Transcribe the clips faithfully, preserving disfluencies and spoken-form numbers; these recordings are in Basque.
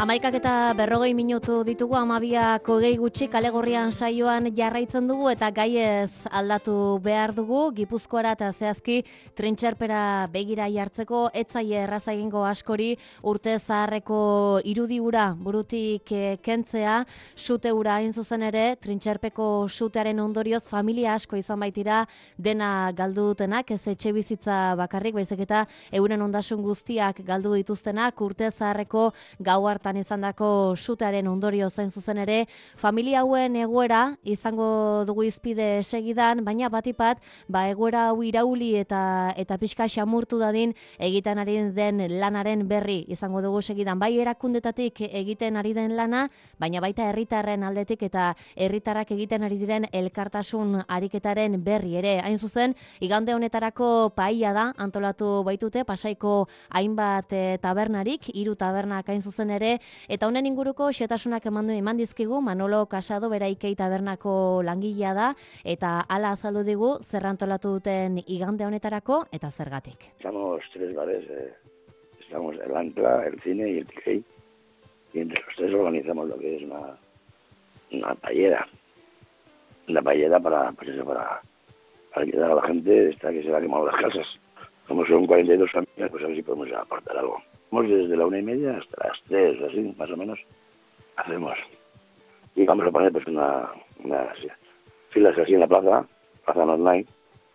Amaikak eta berrogei minutu ditugu, amabiak hogei gutxi kalegorrian saioan jarraitzen dugu eta gaiez aldatu behar dugu. Gipuzkoara eta zehazki trintxerpera begira jartzeko etzaile erraza egingo askori urte zaharreko irudi hura burutik kentzea, sute hura hain zuzen ere, trintxerpeko sutearen ondorioz familia asko izan baitira dena galdu dutenak, ez etxe bizitza bakarrik, baizik eta euren ondasun guztiak galdu dituztenak, urte zaharreko gau hartan izandako sutearen ondorio zain zuzen ere, familia hauen egoera izango dugu izpide segidan, baina batipat, ba egoera hau irauli eta eta pixka xamurtu dadin egiten ari den lanaren berri izango dugu segidan, bai erakundetatik egiten ari den lana, baina baita herritarren aldetik eta herritarrak egiten ari diren elkartasun ariketaren berri ere. Hain zuzen, igande honetarako paia da antolatu baitute Pasaiko hainbat e, tabernarik, hiru tabernak hain zuzen ere, eta honen inguruko xetasunak emandu eman dizkigu Manolo Casado, Beraikei tabernako langilea da, eta hala azaldu digu zer antolatu duten igande honetarako eta zergatik. Estamos tres bares, eh, estamos el Ancla, el Cine y el Tikei, y entre los tres organizamos lo que es una, una paellera, una paellera para, pues eso, para, para ayudar a la gente esta que se va quemando las casas. Como son cuarenta y dos familias, pues a ver si podemos aportar algo. Desde la una y media hasta las tres, así, más o menos, hacemos. Y vamos a poner pues una, unas filas así en la plaza, plaza online,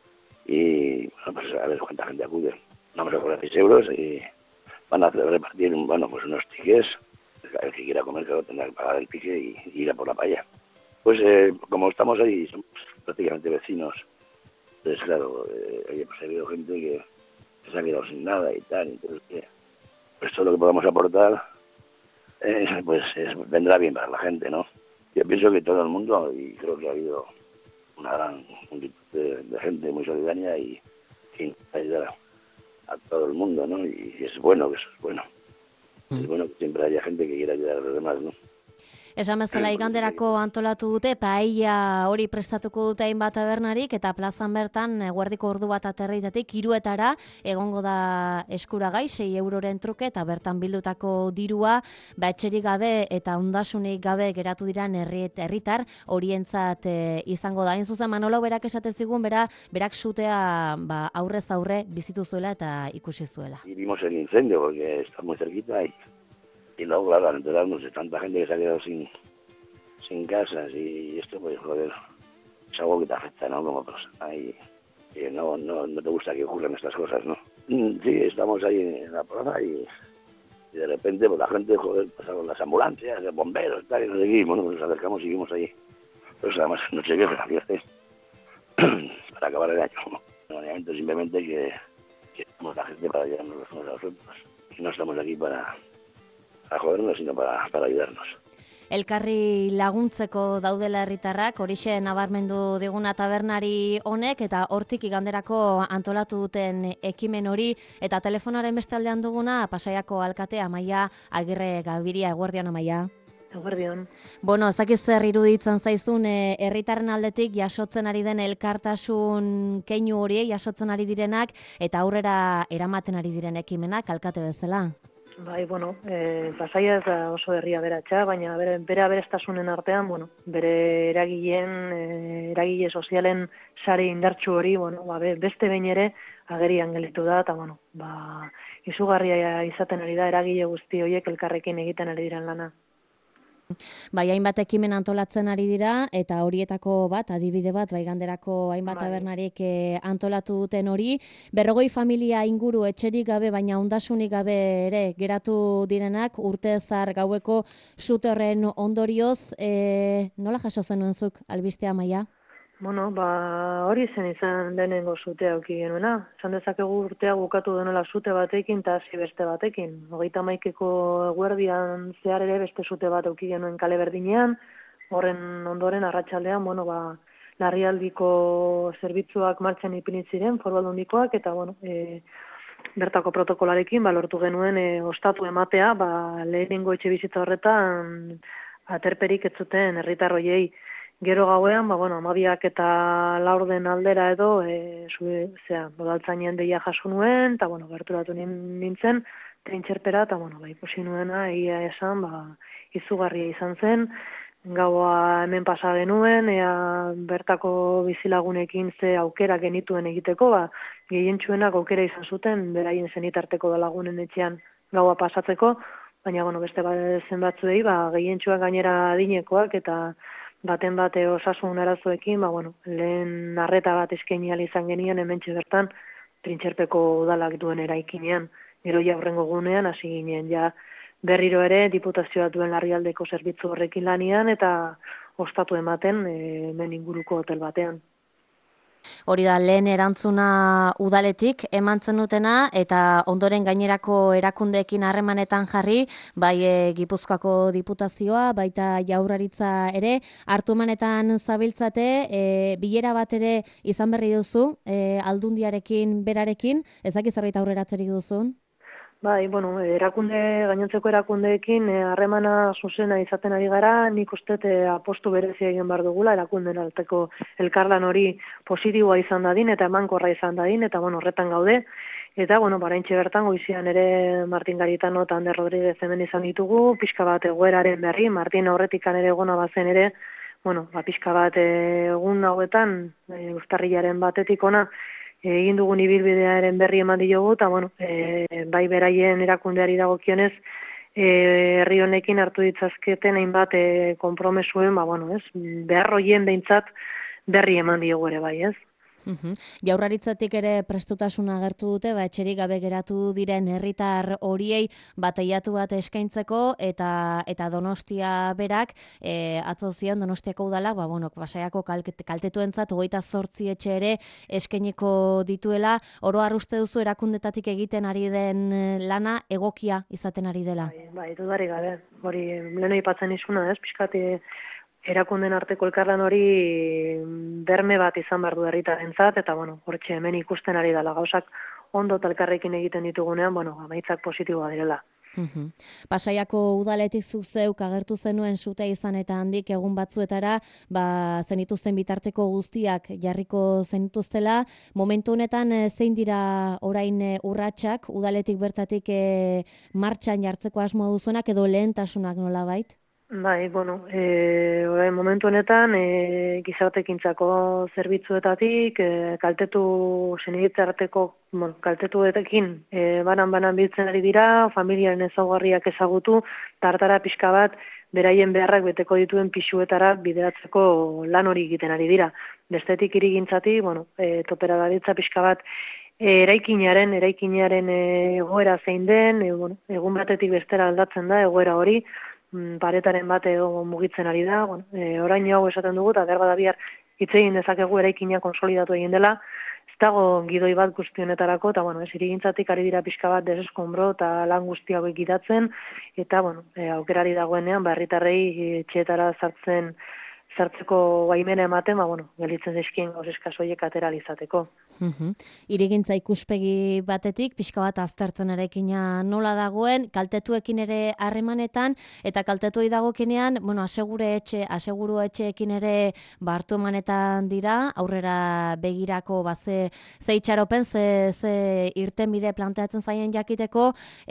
y bueno, pues a ver cuánta gente acude. Vamos a cobrar seis euros y van a repartir, bueno, pues unos tickets. El que quiera comer, claro, tendrá que pagar el pique y, y ir a por la paella. Pues eh, como estamos ahí, somos prácticamente vecinos, entonces claro, eh, pues ha habido gente que se ha quedado sin nada y tal, entonces que pues todo lo que podamos aportar eh, pues es, vendrá bien para la gente, ¿no? Yo pienso que todo el mundo, y creo que ha habido una gran multitud de, de gente muy solidaria y que ayudar a, a todo el mundo, ¿no? Y, y es bueno que eso es bueno. Es bueno que siempre haya gente que quiera ayudar a los demás, ¿no? Esan bezala iganderako antolatu dute, paella hori prestatuko dute hainbat tabernarik, eta plazan bertan eguerdiko ordu bat aterritatik hiruetara egongo da eskuragai, sei euroren truke, eta bertan bildutako dirua, ba etxerik gabe eta ondasunik gabe geratu diran herritar horientzat e, izango da. Hain zuzen, Manolo berak esate zigun, bera, berak sutea ba, aurrez aurre bizitu zuela eta ikusi zuela. Vimos el incendio porque está muy cerquita y Y luego, claro, al enterarnos de tanta gente que se ha quedado sin, sin casas y esto, pues, joder, es algo que te afecta, ¿no? Como persona y, y no, no, no te gusta que ocurran estas cosas, ¿no? Sí, estamos ahí en la plaza y, y de repente, pues la gente, joder, pasaron las ambulancias, los bomberos, tal, y no sé qué, y bueno, pues nos acercamos y seguimos ahí. Pues además, no sé qué, pero para acabar el año, ¿no? Obviamente, simplemente que, que somos la gente para ayudarnos los unos a los otros. Y no estamos aquí para... a jodernos, sino para, para ayudarnos. Elkarri laguntzeko daudela herritarrak, horixe nabarmendu diguna tabernari honek, eta hortik iganderako antolatu duten ekimen hori, eta telefonaren beste aldean duguna, Pasaiako alkatea Amaia Agirre Gabiria. Eguerdion, Amaia. Eguerdion. Bueno, ezakiz zer iruditzen zaizun herritarren aldetik jasotzen ari den elkartasun keinu hori, jasotzen ari direnak, eta aurrera eramaten ari diren ekimenak, alkate bezala. Bai, bueno, e, Pasaia ez da oso herria beratxa, baina bere, bere aberastasunen artean, bueno, bere eragileen, e, eragile sozialen sare indartsu hori, bueno, ba, beste behin ere agerian gelditu da, eta, bueno, ba, izugarria izaten ari da eragile guzti horiek elkarrekin egiten ari diren lana. Bai, hainbat ekimen antolatzen ari dira, eta horietako bat, adibide bat, bai ganderako hainbat bai. tabernarik eh, antolatu duten hori, berrogei familia inguru etxerik gabe, baina ondasunik gabe ere geratu direnak, urte zar gaueko sute horren ondorioz, eh, nola jaso zenuen zuk albistea, Amaia? Bueno, ba, hori zen izan lehenengo sutea auki genuena. Esan dezakegu urtea bukatu denela sute batekin eta hasi beste batekin. Hogeita hamaikeko eguerdian zehar ere beste sute bat auki genuen kale berdinean, horren ondoren arratsaldean, bueno, ba, larrialdiko zerbitzuak martxan ipini ziren, Foru Aldundikoak, eta bueno, e, bertako protokolarekin ba, lortu genuen e, ostatu ematea, ba, lehenengo etxe bizitza horretan aterperik ez zuten herritar hoiei. Gero gauean, ba, bueno, amabiak eta laurden aldera edo, e, zue, zera, bodaltzainen deia jaso nuen, eta, bueno, gerturatu nintzen, trintxerpera, eta, bueno, ba, ikusi nuena, egia esan, ba, izugarria izan zen, gaua hemen pasa genuen, ea bertako bizilagunekin ze aukera genituen egiteko, ba, gehientsuenak aukera izan zuten, beraien zenitarteko da lagunen etxean gaua pasatzeko, baina, bueno, beste zenbatzuei, ba, gehientsuak gainera adinekoak, eta baten bate osasun arazoekin, ba, bueno, lehen arreta bat eskaini ahal izan genien, hementxe bertan, Trintxerpeko udalak duen eraikinean, gero ja hurrengo gunean, hasi ginen ja berriro ere diputazioa duen larrialdeko zerbitzu horrekin lanian, eta ostatu ematen hemen inguruko hotel batean. Hori da, lehen erantzuna udaletik eman zenutena, eta ondoren gainerako erakundeekin harremanetan jarri, bai e, Gipuzkoako diputazioa, baita Jaurlaritza ere, hartumanetan zabiltzate, e, bilera bat ere izan berri duzu, e, Aldundiarekin berarekin, ezak zerbait aurreratzerik duzun? Bai, bueno, erakunde, gainontzeko erakundeekin harremana zuzena izaten ari gara, nik uste apostu berezia egin behar dugula, erakunden alteko elkarlan hori positiboa izan dadin, eta emankorra izan dadin, eta bueno, horretan gaude. Eta, bueno, baraintxe bertan, goizian ere Martin Garitano eta Ander Rodríguez hemen izan ditugu, pixka bat egoeraren berri, Martin aurretikan ere egona bazen ere, bueno, ba, pixka bat egun hauetan, e, uztarrilaren batetik ona, egin dugun ibilbidearen berri eman diogu, eta bueno, e, bai beraien erakundeari dagokionez, e, herri honekin hartu ditzazketen hainbat e, konpromesuen, ba, bueno, ez, behar hoien behintzat berri eman diogu ere bai, ez. Uhum. Jaurlaritzatik ere prestutasuna agertu dute, ba, etxerik gabe geratu diren herritar horiei bateiatu bat eskaintzeko, eta eta Donostia berak, e, atzo zion Donostiako udalak, ba, bueno, Pasaiako kaltetuentzat hogeita zortzi etxe ere eskainiko dituela, oro har uste duzu erakundetatik egiten ari den lana egokia izaten ari dela? Bai, bai, dudari gabe, hori lehen aipatzen izuna, ez, pixkati erakunden arteko elkarlan hori berme bat izan behar du herritarentzat, eta bueno, hortxe hemen ikusten ari dela gauzak ondo talkarrekin egiten ditugunean, bueno, amaitzak positiboa direla. Uhum. Pasaiako udaletik zu zeuk agertu zenuen sutea izan eta handik egun batzuetara, ba, zenituzten bitarteko guztiak jarriko zenituztela. Momentu honetan zein dira orain urratsak udaletik bertatik e, martxan jartzeko asmoa duzuenak edo lehentasunak nolabait? Bai, bueno, e, orain momentu honetan e, gizartekintzako zerbitzuetatik, e, kaltetu senitarteko, bueno, kaltetuetekin e, banan-banan biltzen ari dira, familiaren ezaugarriak ezagutu, tartara pixka bat, beraien beharrak beteko dituen pisuetara bideratzeko lan hori egiten ari dira. Bestetik irigintzati, bueno, e, topera daritza pixka bat, e, eraikinaren, eraikinaren egoera zein den, e, bueno, egun batetik bestera aldatzen da egoera hori, paretaren bat edo mugitzen ari da, bueno, e, orain hau esaten dugu, eta behar bada bihar hitz egin dezakegu eraikina konsolidatu egin dela, ez dago gidoi bat guzti honetarako, eta bueno, ez irigintzatik ari dira pixka bat deseskombro eta lan guzti hauek gidatzen, eta bueno, e, aukerari dagoenean, ba, herritarrei etxeetara sartzen sartzeko baimena ematen, ba, bueno, gelitzen zaizkien gauz eskasoiek atera izateko. Uhum. Irigintza ikuspegi batetik, pixka bat aztertzen erekina nola dagoen, kaltetuekin ere harremanetan, eta kaltetuei dagokinean, bueno, asegure etxe, aseguru etxeekin ere hartu emanetan dira, aurrera begirako baze ze itxaropen, ze, ze irten bide planteatzen zaien jakiteko,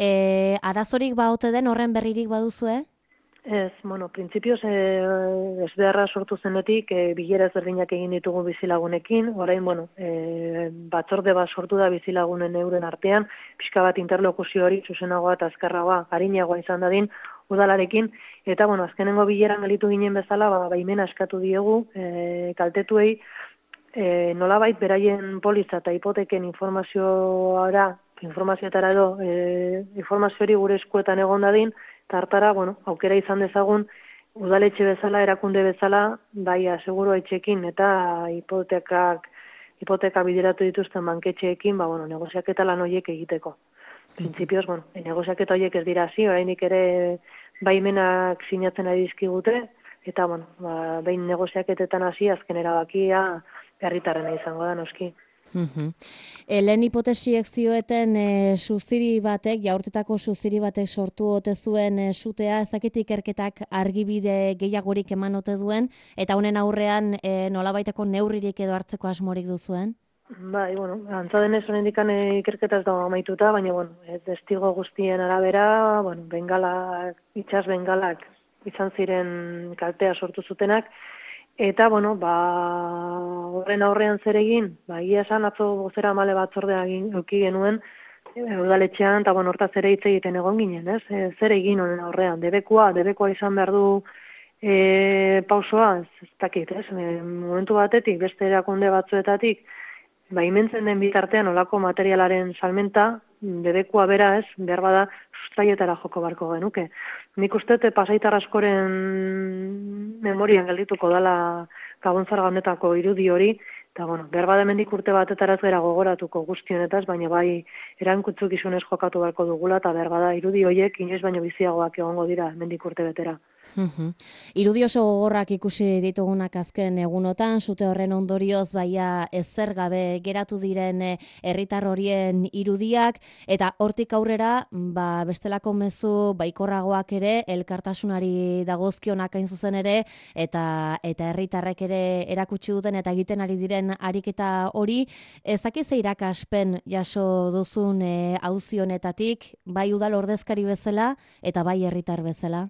e, arazorik baote den horren berririk baduzue? Ez, bueno, printzipioz eh, ez beharra sortu zenetik e, bilera ezberdinak egin ditugu bizilagunekin, orain, bueno, e, batzorde bat sortu da bizilagunen euren artean, pixka bat interlokuzio hori zuzenagoa eta azkarragoa, harinagoa izan dadin udalarekin, eta, bueno, azkenengo bileran gelitu ginen bezala, ba, baimena eskatu diegu, e, kaltetuei, e, nolabait beraien poliza eta hipoteken informazioara, informazioetara edo, e, informazio hori gure eskuetan egon dadin, tartara, bueno, aukera izan dezagun, udaletxe bezala, erakunde bezala, bai aseguru etxekin eta hipotekak, hipoteka bideratu dituzten banketxeekin, ba, bueno, negoziaketa lan horiek egiteko. Printzipioz, bueno, negoziaketa horiek ez dira hasi, orainik ere baimenak sinatzen ari dizkigute, eta, bueno, ba, behin negoziaketetan hasi, azken erabakia herritarrena izango da, noski. Uhum. E, lehen hipotesiek zioeten e, suziri batek, jaurtetako suziri batek sortu ote zuen e, sutea, ezakit ikerketak argibide gehiagorik eman ote duen, eta honen aurrean e, nolabaiteko neurririk edo hartzeko asmorik duzuen? Bai, bueno, antza denez honendik ikerketa ez dago amaituta, baina, bueno, ez testigo guztien arabera, bueno, bengalak, itsas bengalak izan ziren kaltea sortu zutenak, eta, bueno, ba, horren aurrean zer egin, ba, egia esan atzo bozera male batzordea eduki genuen, udaletxean, eta, bueno, hortaz ere hitz egiten egon ginen, ez? E, zer egin honen aurrean, debekoa, debekoa izan behar du e, pausoa, ez, ez dakit, ez? E, momentu batetik, beste erakunde batzuetatik, ba, imentzen den bitartean olako materialaren salmenta, debekua bera ez, behar bada sustraietara joko barko genuke. Nik uste pasaitar askoren memorian geldituko dala Gabonzarga honetako irudi hori, eta, bueno, behar bada hemendik urte batetaraz gera gogoratuko guztionetaz, baina bai erantzukizunez jokatu beharko dugula, eta behar bada irudi horiek inoiz baino biziagoak egongo dira hemendik urte betera. Uhum. Irudi oso gogorrak ikusi ditugunak azken egunotan, sute horren ondorioz baia ezer gabe geratu diren herritar horien irudiak, eta hortik aurrera ba, bestelako mezu baikorragoak ere elkartasunari dagozkionak hain zuzen ere, eta eta herritarrek ere erakutsi duten eta egiten ari diren ariketa hori. Ez dakiz ze irakaspen jaso duzun e, auzi honetatik, bai udal ordezkari bezala eta bai herritar bezala?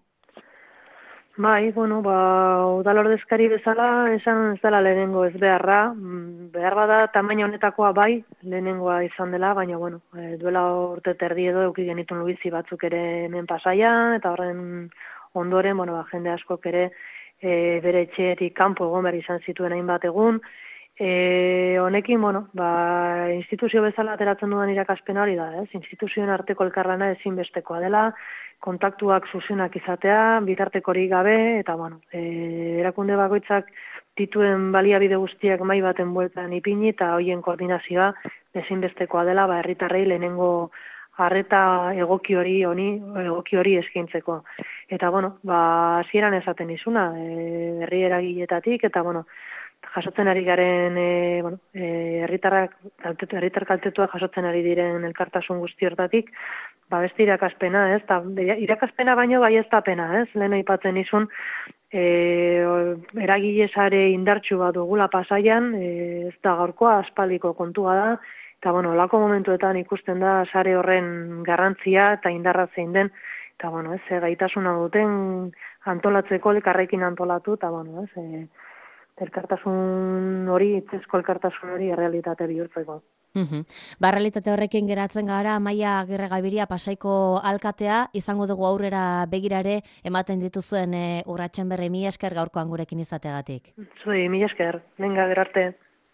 Bai, bueno, ba, udal ordezkari bezala esan ez dela lehenengo ez beharra, behar bada tamaina honetakoa bai, lehenengoa izan dela, baina, bueno, e, duela urte terdi edo euki genitun luizi batzuk ere hemen Pasaian, eta horren ondoren, bueno, ba, jende askok ere e, bere etxeetik kanpo egon behar izan zituen hainbat egun. E, honekin, bueno, ba, instituzio bezala ateratzen dudan irakaspen hori da, ez? Instituzioen arteko elkarlana ezinbestekoa dela, kontaktuak zuzenak izatea, bitartekorik gabe, eta, bueno, e, erakunde bakoitzak dituen baliabide guztiak mai baten bueltan ipini, eta hoien koordinazioa ezinbestekoa dela, ba, herritarrei lehenengo arreta egoki hori honi egoki hori eskaintzeko. Eta, bueno, ba, hasieran esaten izuna, e, herri eragiletatik, eta, bueno, jasotzen ari garen, e, bueno, e, herritarrak, herritar kaltetua jasotzen ari diren elkartasun guzti hortatik, ba beste irakaspena, ez? Ta, irakaspena baino bai ez da pena, ez? Lehen aipatzen izun, e, eragile sare indartsu bat dugula Pasaian, e, ez da gaurkoa, aspaldiko kontua da, eta, bueno, olako momentuetan ikusten da sare horren garrantzia eta indarra zein den, eta, bueno, ez, gaitasuna duten antolatzeko elkarrekin antolatu, eta, bueno, ez, e, elkartasun hori, itzezko elkartasun hori errealitate bihurtzeko. Uhum. Ba, realitate horrekin geratzen gara, Amaia Agirregabiria Pasaiko alkatea, izango dugu aurrera begirare ematen dituzuen e, urratsen berri. Mila esker gaurkoan gurekin izategatik. Zui, mila esker, venga, gerarte.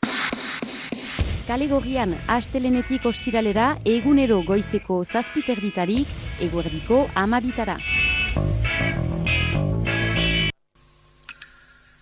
Kale-gorrian astelenetik ostiralera, egunero goizeko zazpiterditarik, eguerdiko amabitara.